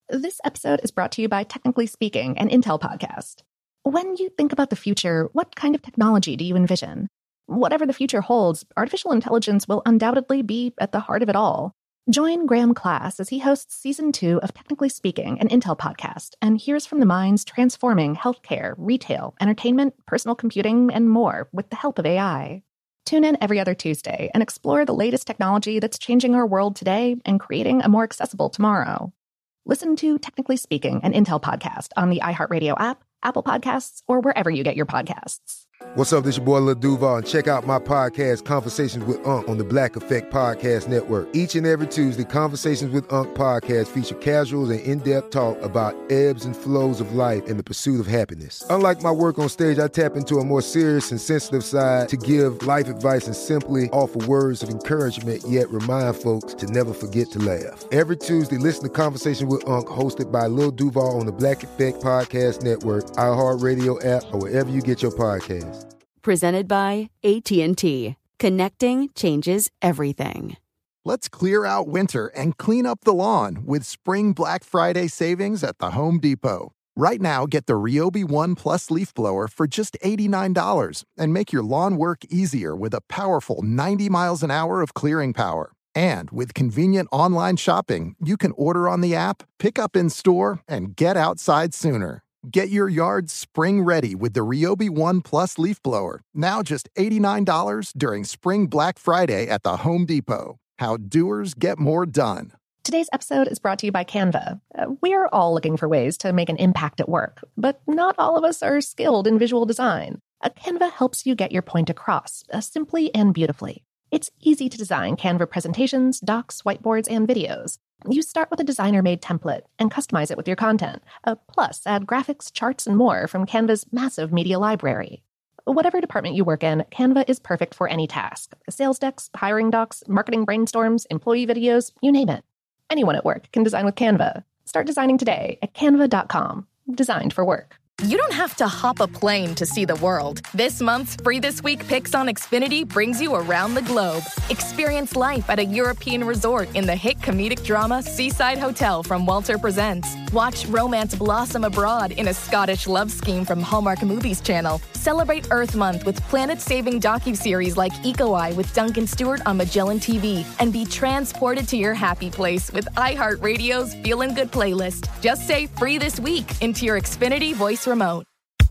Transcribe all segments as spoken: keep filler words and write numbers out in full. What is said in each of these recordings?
This episode is brought to you by Technically Speaking, an Intel podcast. When you think about the future, what kind of technology do you envision? Whatever the future holds, artificial intelligence will undoubtedly be at the heart of it all. Join Graham Class as he hosts season two of Technically Speaking, an Intel podcast, and hears from the minds transforming healthcare, retail, entertainment, personal computing, and more with the help of A I. Tune in every other Tuesday and explore the latest technology that's changing our world today and creating a more accessible tomorrow. Listen to Technically Speaking, an Intel podcast on the iHeartRadio app, Apple Podcasts, or wherever you get your podcasts. What's up, this your boy Lil Duval, and check out my podcast, Conversations with Unc, on the Black Effect Podcast Network. Each and every Tuesday, Conversations with Unc podcast feature casuals and in-depth talk about ebbs and flows of life and the pursuit of happiness. Unlike my work on stage, I tap into a more serious and sensitive side to give life advice and simply offer words of encouragement, yet remind folks to never forget to laugh. Every Tuesday, listen to Conversation with Unc, hosted by Lil Duval on the Black Effect Podcast Network, iHeartRadio app, or wherever you get your podcasts. Presented by A T and T. Connecting changes everything. Let's clear out winter and clean up the lawn with spring Black Friday savings at the Home Depot. Right now, get the Ryobi One Plus leaf blower for just eighty-nine dollars and make your lawn work easier with a powerful ninety miles an hour of clearing power. And with convenient online shopping, you can order on the app, pick up in store, and get outside sooner. Get your yard spring ready with the Ryobi One Plus leaf blower. Now just eighty-nine dollars during Spring Black Friday at the Home Depot. How doers get more done. Today's episode is brought to you by Canva. Uh, we're all looking for ways to make an impact at work, but not all of us are skilled in visual design. Uh, Canva helps you get your point across, uh, simply and beautifully. It's easy to design Canva presentations, docs, whiteboards, and videos. You start with a designer-made template and customize it with your content. Uh, plus, add graphics, charts, and more from Canva's massive media library. Whatever department you work in, Canva is perfect for any task. Sales decks, hiring docs, marketing brainstorms, employee videos, you name it. Anyone at work can design with Canva. Start designing today at canva dot com. Designed for work. You don't have to hop a plane to see the world. This month's Free This Week Picks on Xfinity brings you around the globe. Experience life at a European resort in the hit comedic drama Seaside Hotel from Walter Presents. Watch romance blossom abroad in a Scottish love scheme from Hallmark Movies Channel. Celebrate Earth Month with planet-saving docuseries like Eco Eye with Duncan Stewart on Magellan T V. And be transported to your happy place with iHeartRadio's Feelin' Good playlist. Just say Free This Week into your Xfinity voice remote.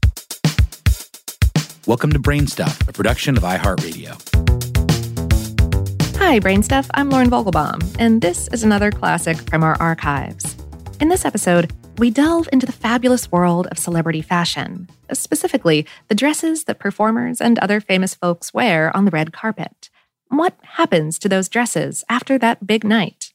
Welcome to Brain Stuff, a production of iHeartRadio. Hi, Brain Stuff. I'm Lauren Vogelbaum, and this is another classic from our archives. In this episode, we delve into the fabulous world of celebrity fashion, specifically the dresses that performers and other famous folks wear on the red carpet. What happens to those dresses after that big night?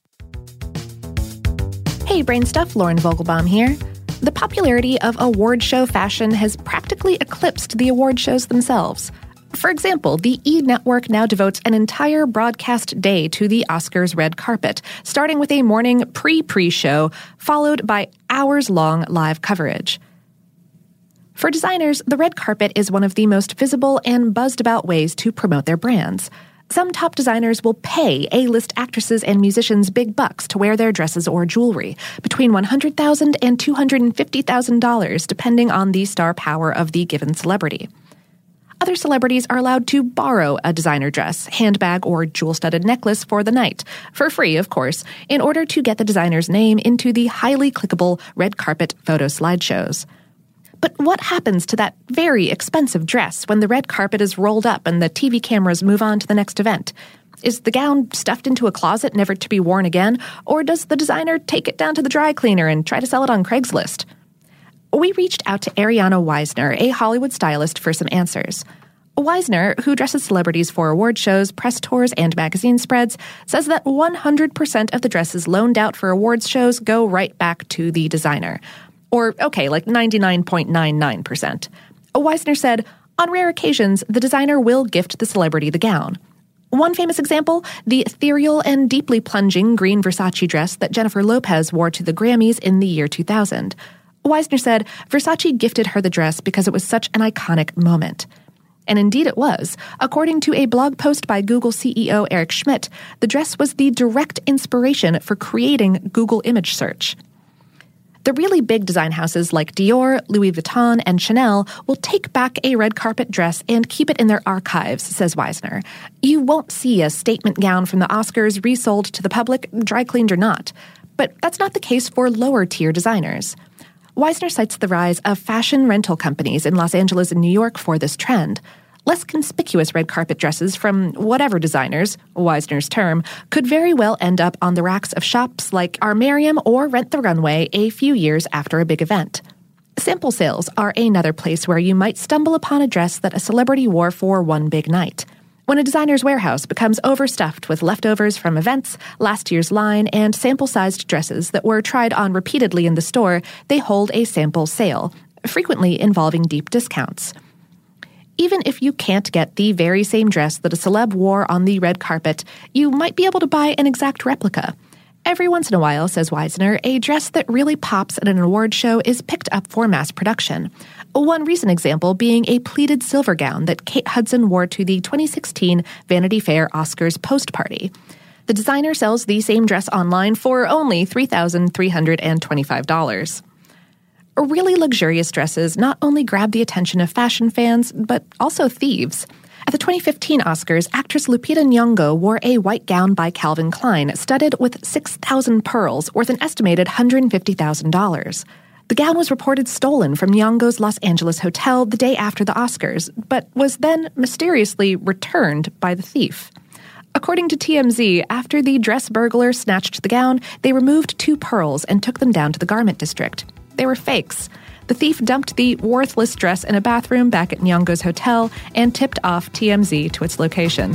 Hey, Brain Stuff, Lauren Vogelbaum here. The popularity of award show fashion has practically eclipsed the award shows themselves. For example, the E! Network now devotes an entire broadcast day to the Oscars red carpet, starting with a morning pre-pre-show, followed by hours-long live coverage. For designers, the red carpet is one of the most visible and buzzed-about ways to promote their brands. Some top designers will pay A-list actresses and musicians big bucks to wear their dresses or jewelry, between one hundred thousand dollars and two hundred fifty thousand dollars, depending on the star power of the given celebrity. Other celebrities are allowed to borrow a designer dress, handbag, or jewel-studded necklace for the night, for free, of course, in order to get the designer's name into the highly clickable red carpet photo slideshows. But what happens to that very expensive dress when the red carpet is rolled up and the T V cameras move on to the next event? Is the gown stuffed into a closet never to be worn again, or does the designer take it down to the dry cleaner and try to sell it on Craigslist? We reached out to Ariana Weisner, a Hollywood stylist, for some answers. Weisner, who dresses celebrities for award shows, press tours, and magazine spreads, says that one hundred percent of the dresses loaned out for awards shows go right back to the designer. Or, okay, like ninety-nine point nine nine percent. Weisner said, on rare occasions, the designer will gift the celebrity the gown. One famous example, the ethereal and deeply plunging green Versace dress that Jennifer Lopez wore to the Grammys in the year two thousand. Weisner said Versace gifted her the dress because it was such an iconic moment. And indeed it was. According to a blog post by Google C E O Eric Schmidt, the dress was the direct inspiration for creating Google image search. The really big design houses like Dior, Louis Vuitton, and Chanel will take back a red carpet dress and keep it in their archives, says Weisner. You won't see a statement gown from the Oscars resold to the public, dry cleaned or not. But that's not the case for lower-tier designers. Weisner cites the rise of fashion rental companies in Los Angeles and New York for this trend. Less conspicuous red carpet dresses from whatever designers, Weisner's term, could very well end up on the racks of shops like Armarium or Rent the Runway a few years after a big event. Sample sales are another place where you might stumble upon a dress that a celebrity wore for one big night. When a designer's warehouse becomes overstuffed with leftovers from events, last year's line, and sample-sized dresses that were tried on repeatedly in the store, they hold a sample sale, frequently involving deep discounts. Even if you can't get the very same dress that a celeb wore on the red carpet, you might be able to buy an exact replica. Every once in a while, says Weisner, a dress that really pops at an award show is picked up for mass production. One recent example being a pleated silver gown that Kate Hudson wore to the twenty sixteen Vanity Fair Oscars post-party. The designer sells the same dress online for only three thousand three hundred twenty-five dollars. Really luxurious dresses not only grab the attention of fashion fans, but also thieves. At the twenty fifteen Oscars, actress Lupita Nyong'o wore a white gown by Calvin Klein, studded with six thousand pearls, worth an estimated one hundred fifty thousand dollars. The gown was reported stolen from Nyong'o's Los Angeles hotel the day after the Oscars, but was then mysteriously returned by the thief. According to T M Z, after the dress burglar snatched the gown, they removed two pearls and took them down to the garment district. They were fakes. The thief dumped the worthless dress in a bathroom back at Nyong'o's hotel and tipped off T M Z to its location.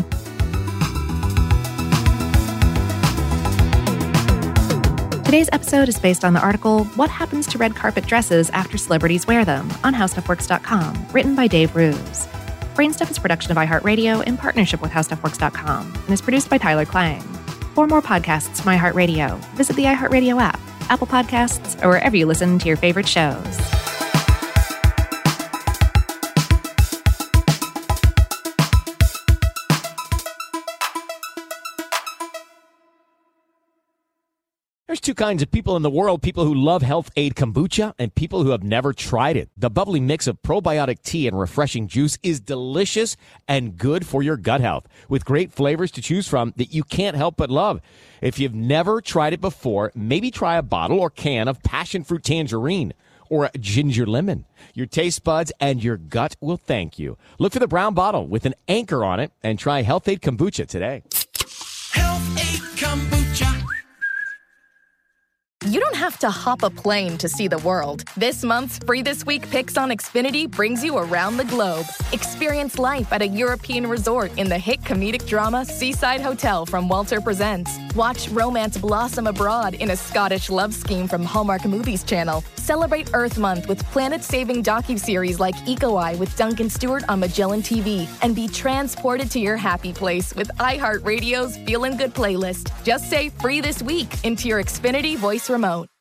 Today's episode is based on the article, What Happens to Red Carpet Dresses After Celebrities Wear Them, on how stuff works dot com, written by Dave Ruse. Brainstuff is a production of iHeartRadio in partnership with how stuff works dot com and is produced by Tyler Klang. For more podcasts from iHeartRadio, visit the iHeartRadio app, Apple Podcasts, or wherever you listen to your favorite shows. There's two kinds of people in the world, people who love Health Aid Kombucha and people who have never tried it. The bubbly mix of probiotic tea and refreshing juice is delicious and good for your gut health, with great flavors to choose from that you can't help but love. If you've never tried it before, maybe try a bottle or can of passion fruit tangerine or ginger lemon. Your taste buds and your gut will thank you. Look for the brown bottle with an anchor on it and try Health Aid Kombucha today. Health Aid Kombucha. You don't have to hop a plane to see the world. This month's Free This Week Picks on Xfinity brings you around the globe. Experience life at a European resort in the hit comedic drama Seaside Hotel from Walter Presents. Watch romance blossom abroad in a Scottish love scheme from Hallmark Movies Channel. Celebrate Earth Month with planet-saving docuseries like Eco Eye with Duncan Stewart on Magellan T V. And be transported to your happy place with iHeartRadio's Feelin' Good playlist. Just say Free This Week into your Xfinity voice remote.